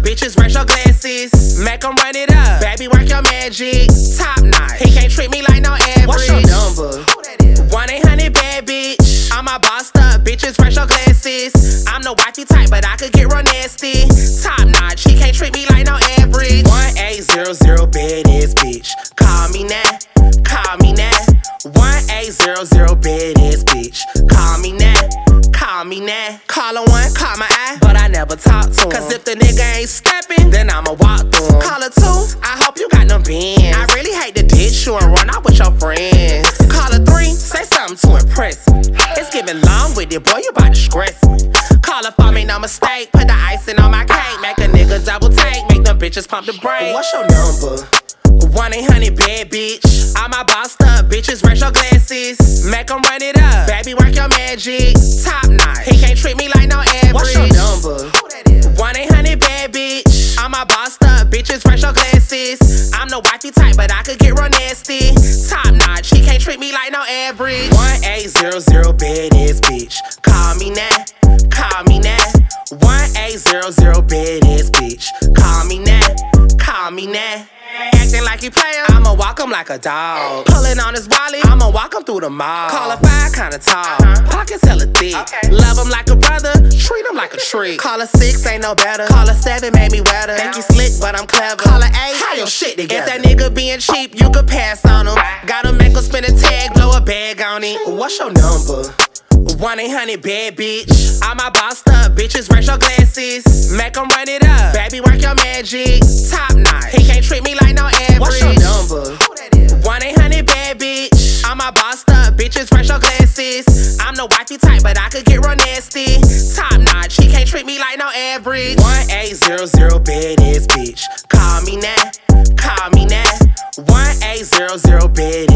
bitches, wear your glasses. Make 'em run it up, baby, work your magic. Top notch, he can't treat me like no average. What's your number? 1-800 bad bitch. I'm a bossed up, bitches, wear your glasses. I'm the wifey type, but I could get real nasty. Top notch, he can't treat me like no average. 1800 badass bitch. Call me now, call me now. 1800 badass bitch. Call me now, call me now. Call her one, call my eye, but I never talk to him. Cause if the nigga ain't steppin', then I'ma walk through him. Call her two, I hope you got them bands. I really hate to ditch you and run out with your friends. Call her three, say something to impress me. It's getting long with it, boy, you bout to stress me. Call her for me, no mistake. Put the icing on my cake, make a nigga double take. Make them bitches pump the brakes. What's your number? 1-800 bad bitch. I'm a bossed up, bitches, wear your glasses. Make 'em run it up, baby, work your magic. Top notch, he can't treat me like no average. What's your number? 1-800 bad bitch. I'm a bossed up, bitches, wear your glasses. I'm the wifey type, but I could get real nasty. Top notch, he can't treat me like no average. 1800 badass bitch. Call me now, call me now. 1800 badass bitch. Call me now, call me now. Acting like he playin', I'ma walk him like a dog. Pullin' on his wallet, I'ma walk him through the mall. Call her 5, kinda tall, pockets hella thick. Love him like a brother, treat him like a trick. Call her 6, ain't no better. Call her 7, made me wetter. Think he slick, but I'm clever. Call her 8, how your shit together? If that nigga being cheap, you could pass on him. Gotta make him spin a tag, blow a bag on it. What's your number? 1-800 bad bitch. I'm a bossed up, bitches, wear your glasses. Make 'em run it up, baby, work your magic. Top notch, he can't treat me like no average. What's your number? 1-800 bad bitch. I'm a bossed up, bitches, wear your glasses. I'm the wifey type, but I could get real nasty. Top notch, he can't treat me like no average. 1800 badass bitch. Call me now, call me now. 1800 badass